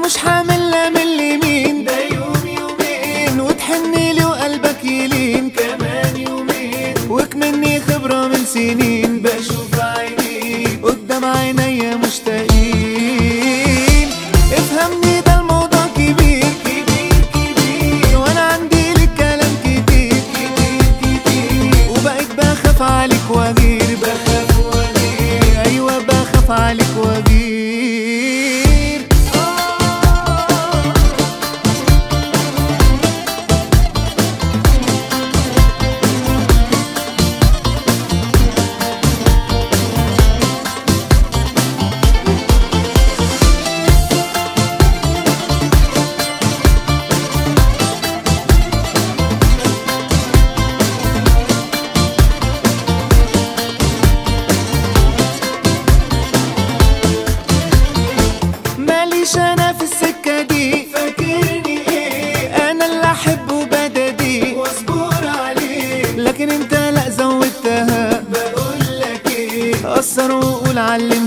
مش حامل لا من اليمين، ده يوم يومين وتحني لي وقلبك يلين كمان يومين، وكمني خبرة من سنين بشوف عينيك قدام عينيا مشتاقين. افهمني ده الموضوع كبير كبير كبير، وانا عندي لك كلام كتير كتير كتير، وبقيت بخاف عليك واغير، بخاف واغير، ايوه بخاف عليك واغير. ماليش انا في السكة دي، فاكرني ايه انا اللي احبه بددي واصبر عليه، لكن انت لا زودتها، بقولك ايه قصر وقول علم